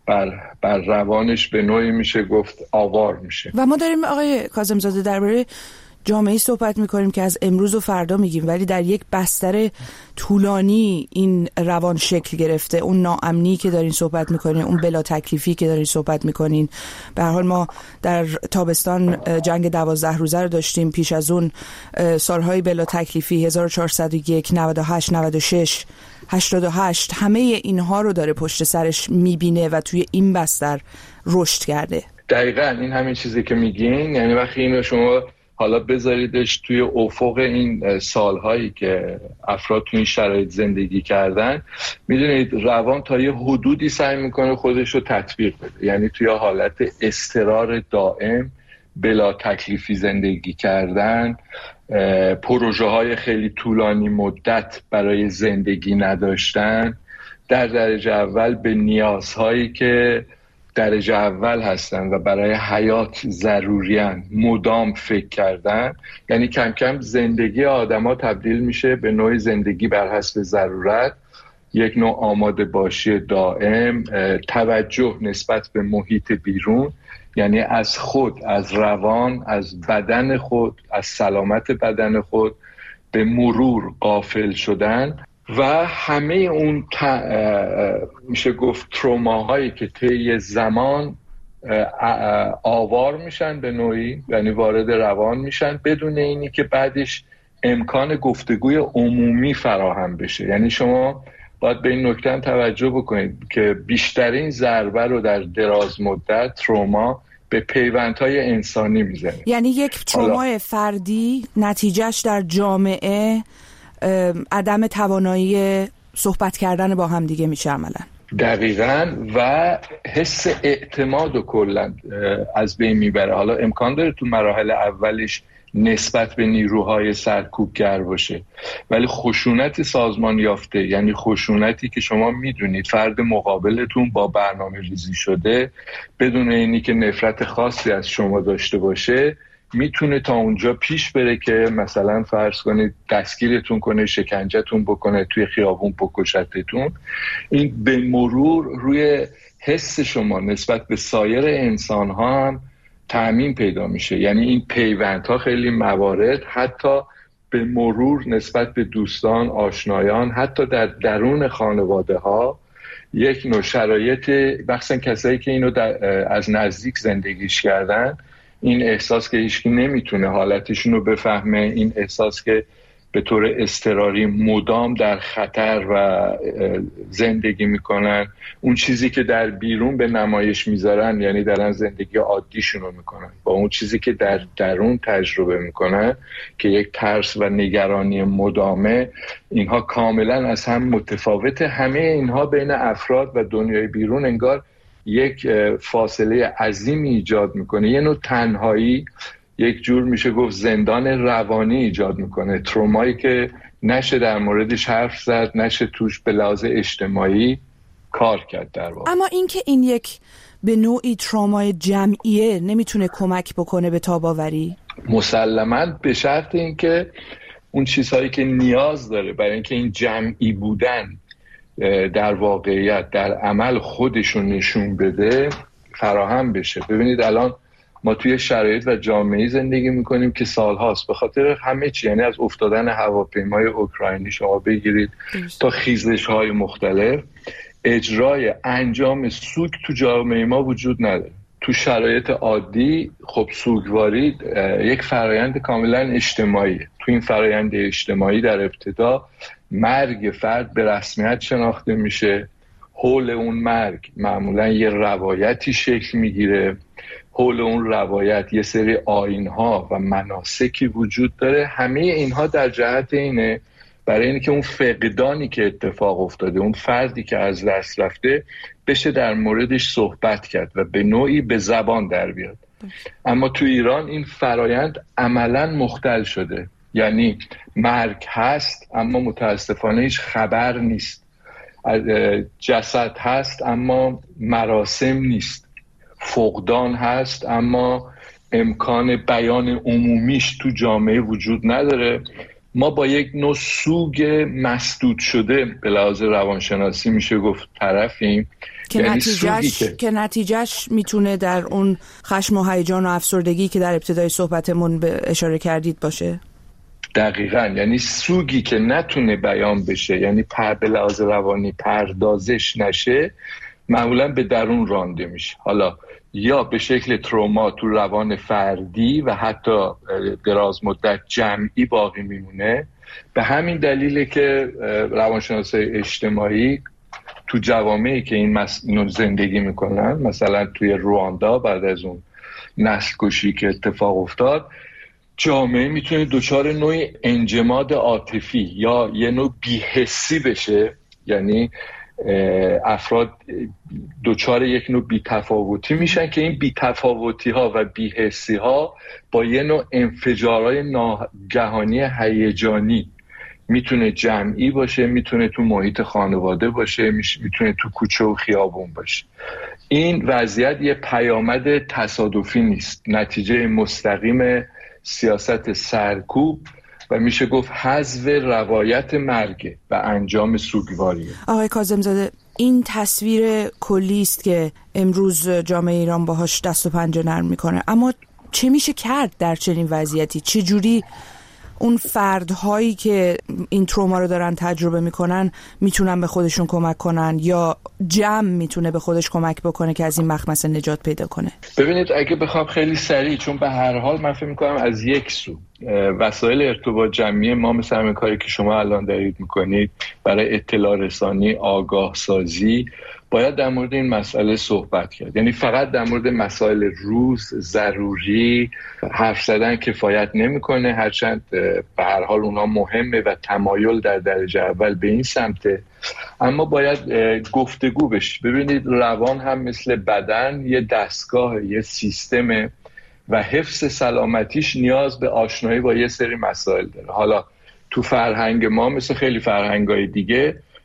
بر روانش به نوعی میشه گفت آوار میشه. و ما داریم آقای کاظمزاده درباره جامعه‌ای صحبت میکنیم که از امروز و فردا میگیم، ولی در یک بستر طولانی این روان شکل گرفته. اون ناامنی که دارین صحبت میکنین، اون بلا تکلیفی که دارین صحبت میکنین، به هر حال ما در تابستان جنگ 12 روزه رو داشتیم، پیش از اون سالهای بلا تکلیفی 1401 98 96 88، همه اینها رو داره پشت سرش میبینه و توی این بستر رشد کرده. دقیقاً این همین چیزی که میگین. یعنی وقتی اینو شما حالا بذاریدش توی افق این سالهایی که افراد توی این شرایط زندگی کردن، میدونید روان تا یه حدودی سعی میکنه خودش رو تطبیق بده، یعنی توی حالت اضطرار دائم، بلا تکلیفی زندگی کردن، پروژه های خیلی طولانی مدت برای زندگی نداشتن، در درجه اول به نیازهایی که درجه اول هستن و برای حیات ضروریان مدام فکر کردن. یعنی کم کم زندگی آدما تبدیل میشه به نوع زندگی بر حسب ضرورت، یک نوع آماده باشی دائم، توجه نسبت به محیط بیرون، یعنی از خود، از روان، از بدن خود، از سلامت بدن خود به مرور غافل شدن و همه اون میشه گفت تروماهایی که طی زمان آوار میشن به نوعی، یعنی وارد روان میشن بدون اینی که بعدش امکان گفتگوی عمومی فراهم بشه. یعنی شما باید به این نکته هم توجه بکنید که بیشترین ضربه رو در دراز مدت تروما به پیوندهای انسانی میزنه. یعنی یک ترومای فردی نتیجهش در جامعه عدم توانایی صحبت کردن با هم دیگه میشه عملا. دقیقاً، و حس اعتماد و کلا از بین میبره. حالا امکان داره تو مراحل اولش نسبت به نیروهای سرکوبگر باشه، ولی خشونت سازمان یافته، یعنی خشونتی که شما میدونید فرد مقابلتون با برنامه ریزی شده بدون اینی که نفرت خاصی از شما داشته باشه، میتونه تا اونجا پیش بره که مثلا فرض کنید دستگیرتون کنه، شکنجهتون بکنه، توی خیابون بکشتتون. این به مرور روی حس شما نسبت به سایر انسان ها هم تأمین پیدا میشه. یعنی این پیوندها خیلی موارد حتی به مرور نسبت به دوستان، آشنایان، حتی در درون خانواده ها یک نوع شرایط، مخصوصا کسایی که اینو از نزدیک زندگیش کردن، این احساس که هیچکی نمیتونه حالتشون رو بفهمه، این احساس که به طور اضطراری مدام در خطر و زندگی میکنن، اون چیزی که در بیرون به نمایش میذارن یعنی دارن زندگی عادیشون رو میکنن با اون چیزی که در درون تجربه میکنن که یک ترس و نگرانی مدامه، اینها کاملا از هم متفاوته. همه اینها بین افراد و دنیای بیرون انگار یک فاصله عظیمی ایجاد میکنه، یه نوع تنهایی، یک جور میشه گفت زندان روانی ایجاد میکنه، ترومایی که نشه در موردش حرف زد، نشه توش به لحاظ اجتماعی کار کرد در واقع. اما این که این یک به نوعی ترومای جمعیه نمیتونه کمک بکنه به تاب‌آوری؟ مسلماً به شرط اینکه اون چیزهایی که نیاز داره برای اینکه این جمعی بودن در واقعیت در عمل خودشون نشون بده فراهم بشه. ببینید الان ما توی شرایط و جامعه زندگی میکنیم که سالهاست به خاطر همه چی، یعنی از افتادن هواپیمای اوکراینی شما بگیرید تا خیزش‌های مختلف، اجرای انجام سوگ تو جامعه ما وجود نداره. تو شرایط عادی خب سوگواری یک فرایند کاملا اجتماعیه. تو این فرایند اجتماعی در ابتدا مرگ فرد به رسمیت شناخته میشه، حول اون مرگ معمولا یه روایتی شکل میگیره، حول اون روایت یه سری آیین‌ها و مناسکی وجود داره. همه اینها در جهت اینه برای اینکه که اون فقدانی که اتفاق افتاده، اون فردی که از دست رفته، بشه در موردش صحبت کرد و به نوعی به زبان در بیاد. اما تو ایران این فرایند عملاً مختل شده، یعنی مرگ هست اما متاسفانه هیچ خبر نیست، جسد هست اما مراسم نیست، فقدان هست اما امکان بیان عمومیش تو جامعه وجود نداره. ما با یک نوع سوگ مسدود شده به لحاظ روانشناسی میشه گفت طرفیم که نتیجهش میتونه در اون خشم و هیجان و افسردگی که در ابتدای صحبتمون به اشاره کردید باشه. دقیقاً، یعنی سوگی که نتونه بیان بشه، یعنی به لحاظ روانی پردازش نشه، معمولاً به درون رانده میشه، حالا یا به شکل تروما تو روان فردی و حتی دراز مدت جمعی باقی میمونه. به همین دلیله که روانشناسای اجتماعی تو جوامعی که اینو زندگی میکنن، مثلا توی رواندا بعد از اون نسل کشی که اتفاق افتاد، جامعه میتونه دچار نوعی انجماد عاطفی یا یه نوع بی‌حسی بشه، یعنی افراد دچار یک نوع بی‌تفاوتی میشن که این بی‌تفاوتی ها و بی‌حسی ها با یه نوع انفجارهای ناگهانی هیجانی، میتونه جمعی باشه، میتونه تو محیط خانواده باشه، میتونه تو کوچه و خیابون باشه. این وضعیت یه پیامد تصادفی نیست، نتیجه مستقیم سیاست سرکوب و میشه گفت حذف روایت مرگ و انجام سوگواریه. آقای کاظم‌زاده، این تصویر کلی است که امروز جامعه ایران باهاش دست و پنجه نرم میکنه، اما چه میشه کرد در چنین وضعیتی؟ چه جوری اون فردهایی که این تروما رو دارن تجربه میکنن میتونن به خودشون کمک کنن، یا جمع میتونه به خودش کمک بکنه که از این مخمسه نجات پیدا کنه؟ ببینید اگه بخوام خیلی سریع، چون به هر حال من فکر میکنم از یک سو وسایل ارتباط جمعی ما مثل همین کاری که شما الان دارید میکنید برای اطلاع رسانی، آگاه سازی، باید در مورد این مسئله صحبت کرد. یعنی فقط در مورد مسائل روز ضروری حرف زدن کفایت نمیکنه، هرچند به هر حال اونها مهمه و تمایل در درجه اول به این سمته، اما باید گفتگو بشه. ببینید روان هم مثل بدن یه دستگاه، یه سیستمه و حفظ سلامتیش نیاز به آشنایی با یه سری مسائل داره. حالا تو فرهنگ ما مثل خیلی فرهنگای دیگه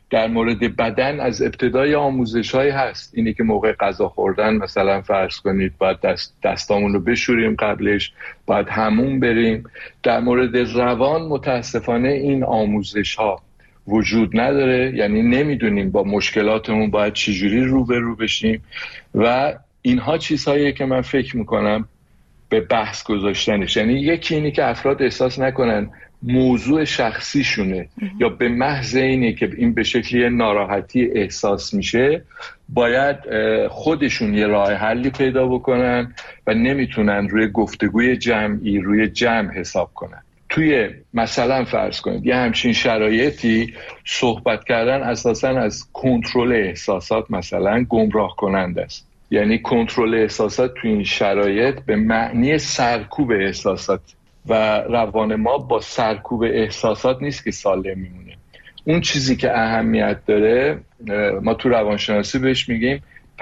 در مورد بدن از ابتدای آموزش‌های هست. اینی که موقع غذا خوردن مثلا فرض کنید باید دستامون رو بشوریم، قبلش باید حموم بریم. در مورد روان متاسفانه این آموزش‌ها وجود نداره، یعنی نمیدونیم با مشکلاتمون باید چجوری روبرو بشیم و اینها چیزهاییه که من فکر میکنم به بحث گذاشتنش. یعنی یکی اینی که افراد احساس نکنن موضوع شخصیشونه یا به محض اینه که این به شکلی ناراحتی احساس میشه باید خودشون یه راه حلی پیدا بکنن و نمیتونن روی گفتگوی جمعی روی جمع حساب کنن. توی مثلا فرض کنید یه همچین شرایطی صحبت کردن اساساً از کنترل احساسات مثلا گمراه کننده است. یعنی کنترل احساسات توی این شرایط به معنی سرکوب احساسات و روان ما با سرکوب احساسات نیست که سالم میمونه. اون چیزی که اهمیت داره ما تو روانشناسی بهش میگیم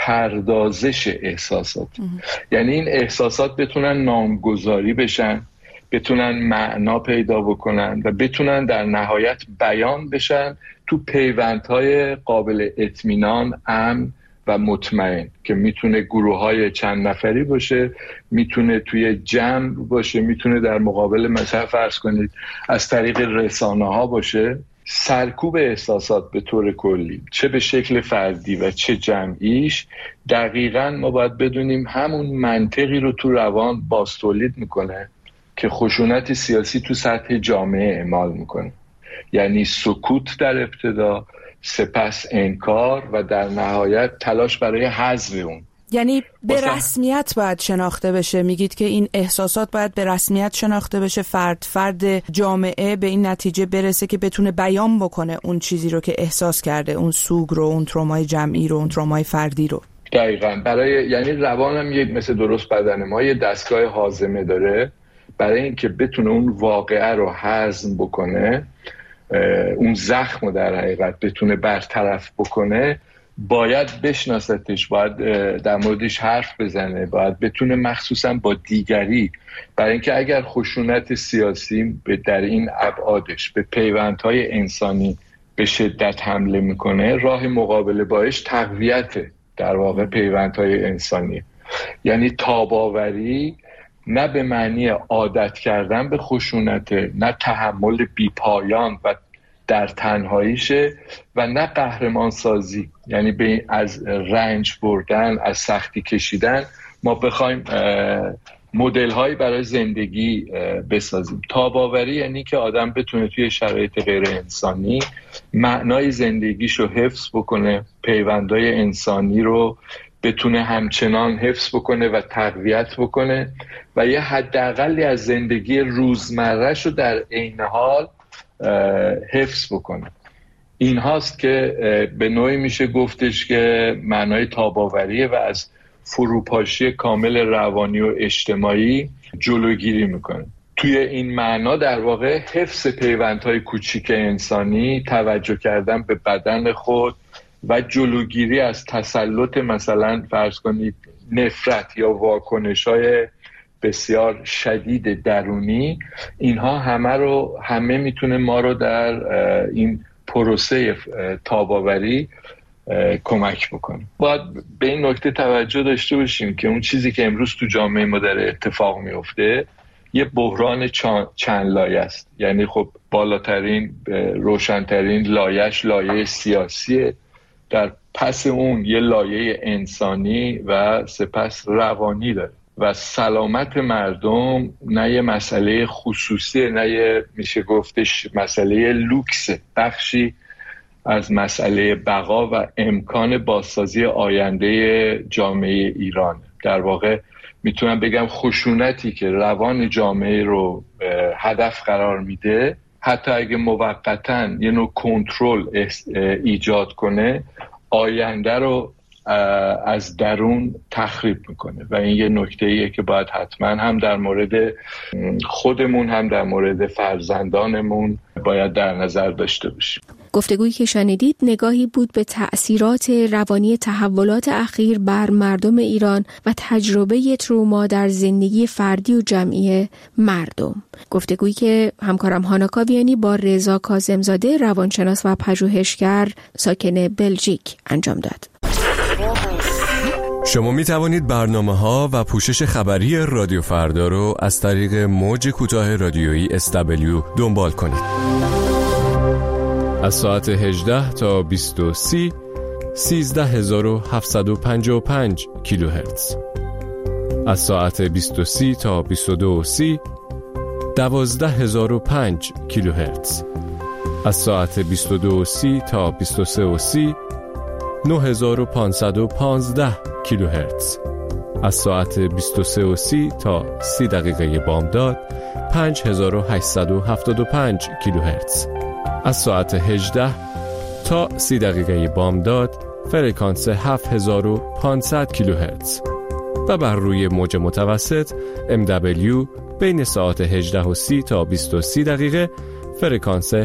پردازش احساسات. یعنی این احساسات بتونن نامگذاری بشن، بتونن معنا پیدا بکنن و بتونن در نهایت بیان بشن تو پیوندهای قابل اطمینان، امن و مطمئن که میتونه گروه‌های چند نفری باشه، میتونه توی جمع باشه، میتونه در مقابل مثلا فرض کنید از طریق رسانه‌ها باشه. سرکوب احساسات به طور کلی چه به شکل فردی و چه جمعیش دقیقاً ما باید بدونیم همون منطقی رو تو روان باستولید میکنه که خشونت سیاسی تو سطح جامعه اعمال میکنه. یعنی سکوت در ابتدا، سپس انکار و در نهایت تلاش برای حذف اون. یعنی به رسمیت باید شناخته بشه. میگید که این احساسات باید به رسمیت شناخته بشه، فرد جامعه به این نتیجه برسه که بتونه بیان بکنه اون چیزی رو که احساس کرده، اون سوگ رو، اون ترومای جمعی رو، اون ترومای فردی رو. دقیقاً. یعنی روانم مثل درست بدن ما یه دستگاه هاضمه داره برای اینکه بتونه اون واقعه رو هضم بکنه، اون زخم رو در حقیقت بتونه برطرف بکنه، باید بشناستش، باید در موردش حرف بزنه، باید بتونه مخصوصا با دیگری، برای اینکه اگر خشونت سیاسی در این ابعادش به پیوندهای انسانی به شدت حمله میکنه، راه مقابله باش تقویت در واقع پیوندهای انسانی. یعنی تاباوری نه به معنی عادت کردن به خشونت، نه تحمل بیپایان و در تنهاییشه و نه قهرمان سازی، یعنی از رنج بردن، از سختی کشیدن ما بخوایم مدل هایی برای زندگی بسازیم. تاباوری یعنی که آدم بتونه توی شرایط غیر انسانی معنای زندگیشو حفظ بکنه، پیوندهای انسانی رو بتونه همچنان حفظ بکنه و تقویت بکنه و یه حداقلی از زندگی روزمره‌شو در عین حال حفظ بکنه. این هاست که به نوعی میشه گفتش که معنای تاباوریه و از فروپاشی کامل روانی و اجتماعی جلوگیری میکنه. توی این معنا در واقع حفظ پیوندهای کوچیک انسانی، توجه کردن به بدن خود و جلوگیری از تسلط مثلا فرض کنید نفرت یا واکنش‌های بسیار شدید درونی، اینها همه میتونه ما رو در این پروسه تاباوری کمک بکنه. باید به این نکته توجه داشته باشیم که اون چیزی که امروز تو جامعه ما داره اتفاق میفته یه بحران چند لایه است. یعنی خب بالاترین روشنترین لایه‌اش لایه سیاسیه، در پس اون یه لایه انسانی و سپس روانی داره و سلامت مردم نه یه مسئله خصوصی، نه یه میشه گفتش مسئله لوکس، بخشی از مسئله بقا و امکان بازسازی آینده جامعه ایران. در واقع میتونم بگم خشونتی که روان جامعه رو هدف قرار میده، حتی اگه موقتاً یه نوع کنترل ایجاد کنه، آینده رو از درون تخریب میکنه و این یه نکته ایه که باید حتما هم در مورد خودمون هم در مورد فرزندانمون باید در نظر داشته باشیم. گفتگویی که شنیدید نگاهی بود به تأثیرات روانی تحولات اخیر بر مردم ایران و تجربه تروما در زندگی فردی و جمعی مردم. گفتگویی که همکارم هانا کاویانی با رضا کاظمزاده روانشناس و پژوهشگر ساکن بلژیک انجام داد. شما می توانید برنامه‌ها و پوشش خبری رادیو فردا رو از طریق موج کوتاه رادیویی SW دنبال کنید. از ساعت 18 تا 20:30 13755 کیلوهرتز. از ساعت 20:30 تا 22:30 12005 کیلوهرتز. از ساعت 22:30 تا 23:30 9515 کیلوهرتز. از ساعت 23:30 تا 30 دقیقه بامداد 5875 کیلوهرتز. از ساعت 18 تا 30 دقیقه بامداد فرکانس 7500 کیلوهرتز و بر روی موج متوسط MW بین ساعت 18:30 تا 20:30 دقیقه فرکانس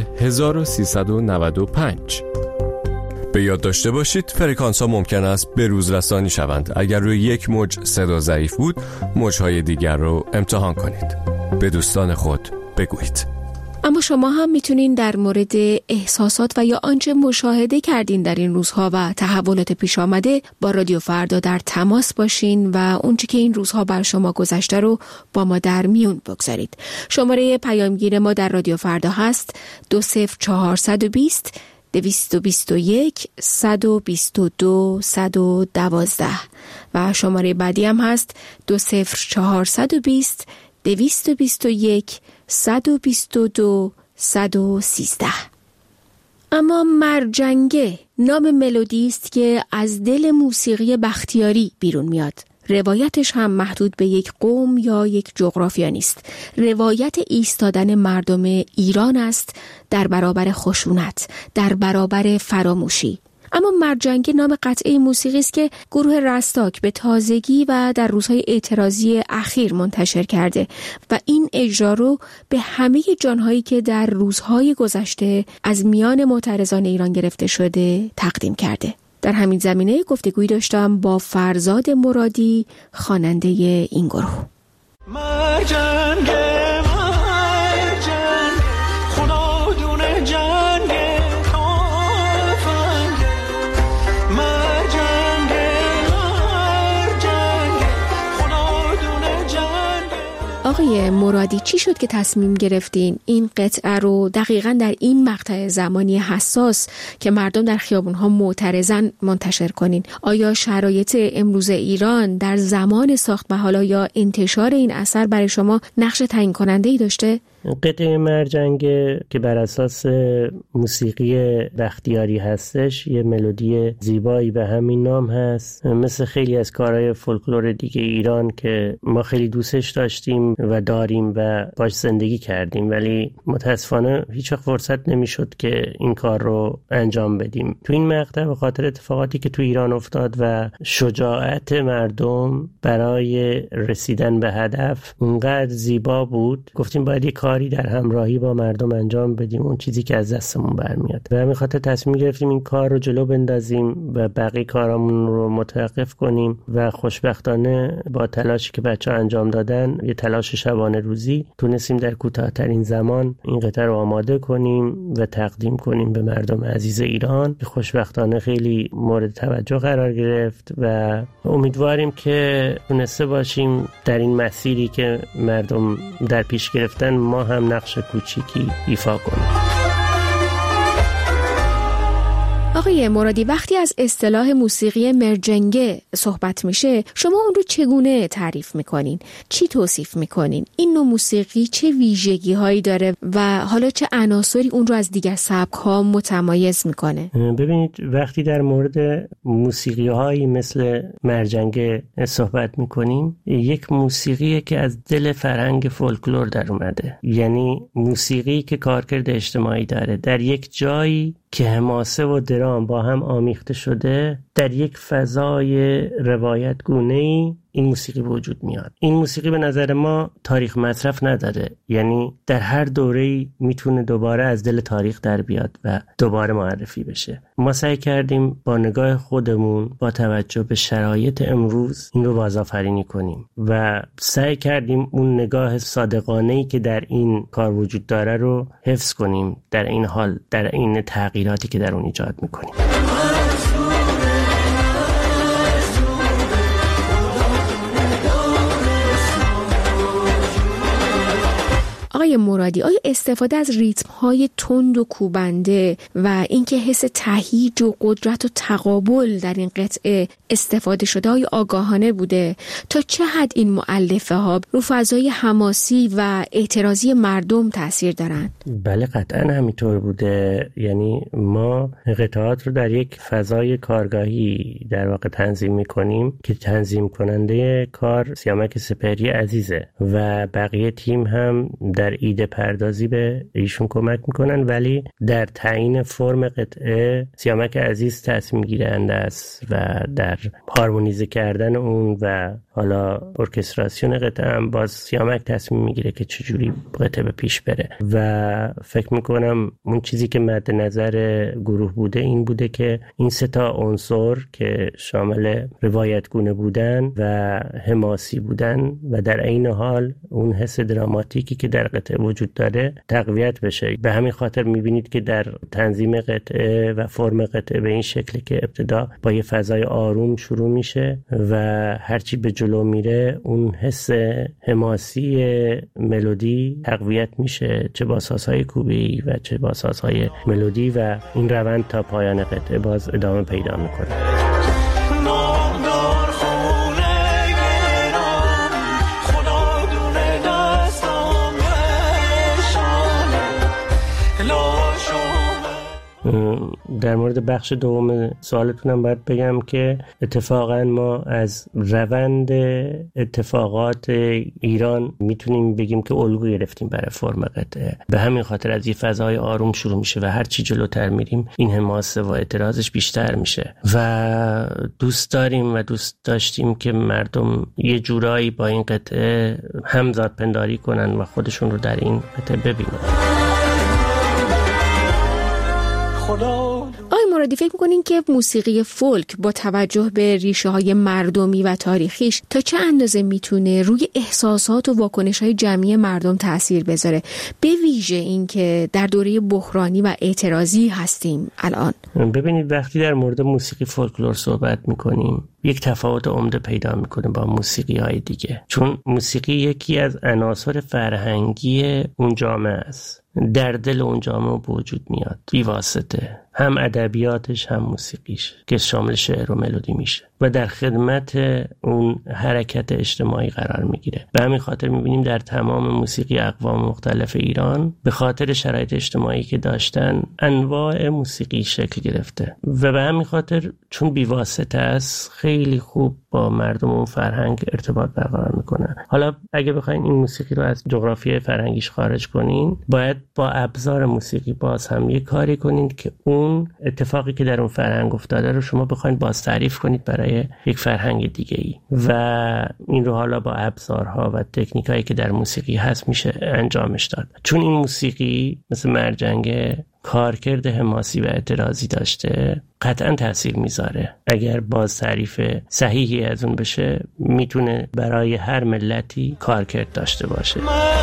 1395. به یاد داشته باشید فرکانس ها ممکن است به روز رسانی شوند. اگر روی یک موج صدا ضعیف بود، موج‌های دیگر رو امتحان کنید. به دوستان خود بگویید. اما شما هم میتونین در مورد احساسات و یا آنچه مشاهده کردین در این روزها و تحولات پیش آمده با رادیو فردا در تماس باشین و اونچه که این روزها بر شما گذشته رو با ما در میون بگذارید. شماره پیامگیر ما در رادیو فردا هست 20420 221 122 112 و شماره بعدی هم هست 20420 221 122 113. اما مرجنگه نام ملودی است که از دل موسیقی بختیاری بیرون میاد. روایتش هم محدود به یک قوم یا یک جغرافیا نیست. روایت ایستادن مردم ایران است در برابر خشونت، در برابر فراموشی. اما مرجنگه نام قطعه موسیقی است که گروه رستاک به تازگی و در روزهای اعتراضی اخیر منتشر کرده و این اجرا رو به همه جانهایی که در روزهای گذشته از میان معترضان ایران گرفته شده تقدیم کرده. در همین زمینه گفتگویی داشتم با فرزاد مرادی، خواننده این گروه. مرجنگه خدا دونه جنگه آقای مرادی، چی شد که تصمیم گرفتین این قطعه رو دقیقاً در این مقطع زمانی حساس که مردم در خیابون‌ها معترضن منتشر کنین؟ آیا شرایط امروز ایران در زمان ساخت و حالا یا انتشار این اثر برای شما نقش تعیین کننده‌ای داشته؟ قطعه مرجنگه که بر اساس موسیقی بختیاری هستش، یه ملودی زیبایی به همین نام هست، مثل خیلی از کارهای فولکلور دیگه ایران که ما خیلی دوستش داشتیم و داریم و باش زندگی کردیم، ولی متاسفانه هیچ وقت فرصت نمیشد که این کار رو انجام بدیم. تو این مقطع به خاطر اتفاقاتی که تو ایران افتاد و شجاعت مردم برای رسیدن به هدف اونقدر زیبا بود، گفتیم باید یک کاری در همراهی با مردم انجام بدیم، اون چیزی که از دستمون برمیاد. به همین خاطر تصمیم گرفتیم این کار رو جلو بندازیم و بقیه کارامون رو متوقف کنیم و خوشبختانه با تلاشی که بچه‌ها انجام دادن، یه تلاش شبانه روزی، تونستیم در کوتاه‌ترین زمان این قطعه رو آماده کنیم و تقدیم کنیم به مردم عزیز ایران که خوشبختانه خیلی مورد توجه قرار گرفت و امیدواریم که تونسته باشیم در این مسیری که مردم در پیش گرفتن ما هم نقش کوچیکی ایفا کنیم. آقای مرادی، وقتی از اصطلاح موسیقی مرجنگه صحبت میشه، شما اون رو چگونه تعریف میکنین؟ چی توصیف میکنین؟ این نوع موسیقی چه ویژگی هایی داره و حالا چه عناصری اون رو از دیگر سبک ها متمایز میکنه؟ ببینید، وقتی در مورد موسیقی هایی مثل مرجنگه صحبت میکنیم، یک موسیقی که از دل فرهنگ فولکلور در اومده، یعنی موسیقی که کارکرد اجتماعی داره، در یک جایی که حماسه و درام با هم آمیخته شده، در یک فضای روایت گونه‌ای این موسیقی به وجود میاد. این موسیقی به نظر ما تاریخ مصرف نداره، یعنی در هر دوره‌ای میتونه دوباره از دل تاریخ در بیاد و دوباره معرفی بشه. ما سعی کردیم با نگاه خودمون با توجه به شرایط امروز این رو بازآفرینی کنیم و سعی کردیم اون نگاه صادقانه‌ای که در این کار وجود داره رو حفظ کنیم در این حال، در این تغییراتی که در اون ایجاد میکنیم. آقای مرادی، آیا استفاده از ریتم‌های تند و کوبنده و اینکه حس تهییج و قدرت و تقابل در این قطعه استفاده شده های آگاهانه بوده؟ تا چه حد این مؤلفه ها رو فضای حماسی و اعتراضی مردم تاثیر دارن؟ بله قطعا همینطور بوده. یعنی ما قطعات رو در یک فضای کارگاهی در واقع تنظیم می‌کنیم که تنظیم کننده کار سیامک سپهری عزیزه و بقیه تیم هم در ایده پردازی به ایشون کمک میکنن، ولی در تعیین فرم قطعه سیامک عزیز تصمیم گیرنده است و در هارمونیزه کردن اون و حالا ارکستراسیون قطعه هم باز سیامک تصمیم میگیره که چجوری قطعه به پیش بره. و فکر میکنم اون چیزی که مد نظر گروه بوده این بوده که این سه تا عنصر که شامل روایتگونه بودن و حماسی بودن و در عین حال اون حس دراماتیکی که در قطعه وجود داره تقویت بشه. به همین خاطر میبینید که در تنظیم قطعه و فرم قطعه به این شکلی که ابتدا با یه فضای آروم شروع میشه و هرچی به جلو میره اون حس حماسی ملودی تقویت میشه، چه با سازهای کوبی و چه با سازهای ملودی، و این روند تا پایان قطعه باز ادامه پیدا میکنه. در مورد بخش دوم سوالتونم باید بگم که اتفاقا ما از روند اتفاقات ایران میتونیم بگیم که الگو گرفتیم برای فرم قطعه. به همین خاطر از یه فضای آروم شروع میشه و هر چی جلوتر میریم این حماسه و اعتراضش بیشتر میشه و دوست داریم و دوست داشتیم که مردم یه جورایی با این قطعه همزاد پنداری کنن و خودشون رو در این قطعه ببینن. آقای مرادی، فکر می‌کنین که موسیقی فولک با توجه به ریشه‌های مردمی و تاریخیش تا چه اندازه میتونه روی احساسات و واکنش‌های جمعی مردم تأثیر بذاره، به ویژه این که در دوره بحرانی و اعتراضی هستیم الان؟ ببینید وقتی در مورد موسیقی فولکلور صحبت می‌کنیم یک تفاوت عمده پیدا می‌کنه با موسیقی‌های دیگه، چون موسیقی یکی از عناصر فرهنگی اون جامعه است، در دل اون جامعه وجود میاد بی واسطه، هم ادبیاتش هم موسیقیش که شامل شعر و ملودی میشه و در خدمت اون حرکت اجتماعی قرار میگیره. به همین خاطر میبینیم در تمام موسیقی اقوام مختلف ایران به خاطر شرایط اجتماعی که داشتن انواع موسیقی شکل گرفته و به همین خاطر چون بی واسطه است خیلی خوب با مردم اون فرهنگ ارتباط برقرار میکنن. حالا اگه بخواین این موسیقی رو از جغرافیای فرهنگیش خارج کنین باید با ابزار موسیقی باز هم یه کاری کنین که اون اتفاقی که در اون فرهنگ افتاده رو شما بخواین باز تعریف کنید برای یک فرهنگ دیگه ای و این رو حالا با ابزارها و تکنیکایی که در موسیقی هست میشه انجامش داد. چون این موسیقی مثل مرجنگ کارکرد حماسی و اعتراضی داشته قطعا تأثیر میذاره. اگر باز تعریف صحیحی از اون بشه میتونه برای هر ملتی کارکرد داشته باشه.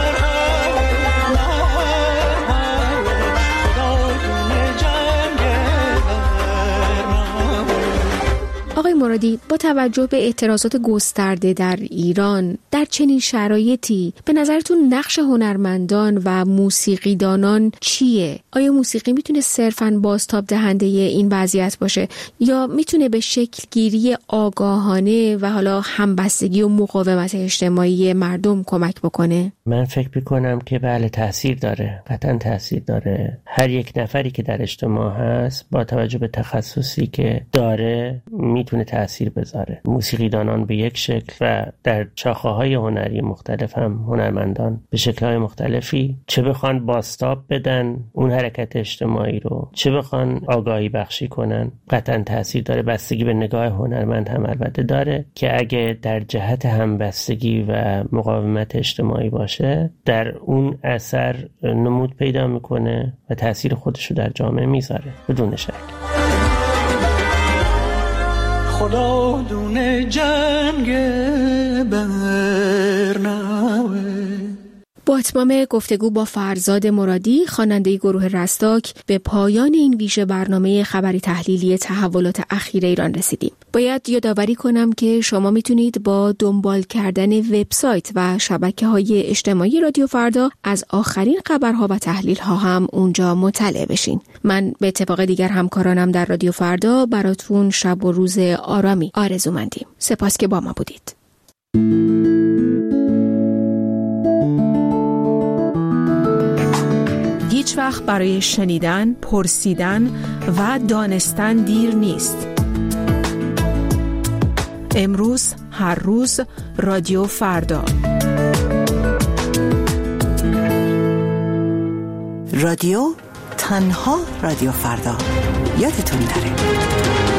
آقای مرادی، با توجه به اعتراضات گسترده در ایران در چنین شرایطی به نظرتون نقش هنرمندان و موسیقیدانان چیه؟ آیا موسیقی میتونه صرفاً بازتاب دهنده این وضعیت باشه یا میتونه به شکل گیری آگاهانه و حالا همبستگی و مقاومت اجتماعی مردم کمک بکنه؟ من فکر میکنم که بله تأثیر داره، قطعاً تأثیر داره. هر یک نفری که در اجتماع هست با توجه به تخصصی که داره میتونه میتونه تأثیر بذاره. موسیقیدانان به یک شکل و در شاخه‌های هنری مختلف هم هنرمندان به شکل‌های مختلفی چه بخوان بازتاب بدن اون حرکت اجتماعی رو، چه بخوان آگاهی بخشی کنن، قطعا تأثیر داره. بستگی به نگاه هنرمند هم البته داره که اگه در جهت همبستگی و مقاومت اجتماعی باشه در اون اثر نمود پیدا میکنه و تأثیر خودشو در جامعه میذاره بدون شک. خدا دونه جنگ برنامه. با اتمام گفتگو با فرزاد مرادی خواننده گروه رستاک به پایان این ویژه برنامه خبری تحلیلی تحولات اخیر ایران رسیدیم. باید یادآوری کنم که شما میتونید با دنبال کردن وبسایت و شبکه‌های اجتماعی رادیو فردا از آخرین خبرها و تحلیل‌ها هم اونجا مطلع بشین. من به اتفاق دیگر همکارانم در رادیو فردا براتون شب و روز آرامی آرزومندیم. سپاس که با ما بودید. هیچ وقت برای شنیدن، پرسیدن و دانستن دیر نیست. امروز، هر روز، رادیو فردا. رادیو، تنها رادیو فردا. یادتون نره.